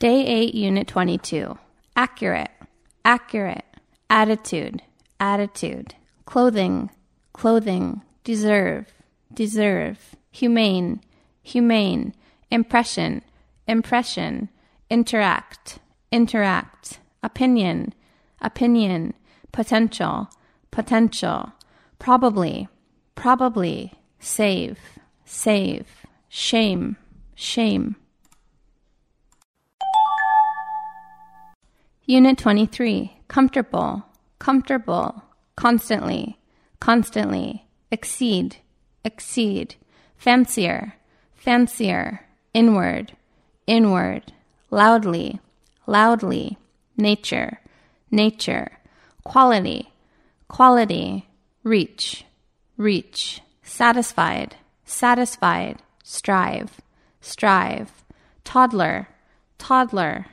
Day 8, Unit 22. Accurate, accurate. Attitude, attitude. Clothing, clothing. Deserve, deserve. Humane, humane. Impression, impression. Interact, interact. Opinion, opinion. Potential, potential. Probably, probably. Save, save. Shame, shame. Unit 23. Comfortable, comfortable. Constantly, constantly. Exceed, exceed. Fancier, fancier. Inward, inward. Loudly, loudly. Nature, nature. Quality, quality. Reach, reach. Satisfied, satisfied. Strive, strive. Toddler, toddler.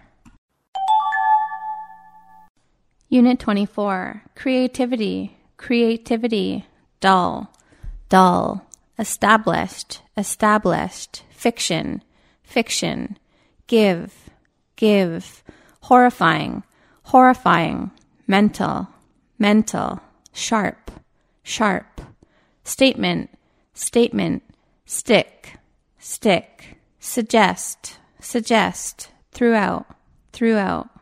Unit 24. Creativity, creativity. Dull, dull. Established, established. Fiction, fiction. Give, give. Horrifying, horrifying. Mental, mental. Sharp, sharp. Statement, statement. Stick, stick. Suggest, suggest. Throughout, throughout.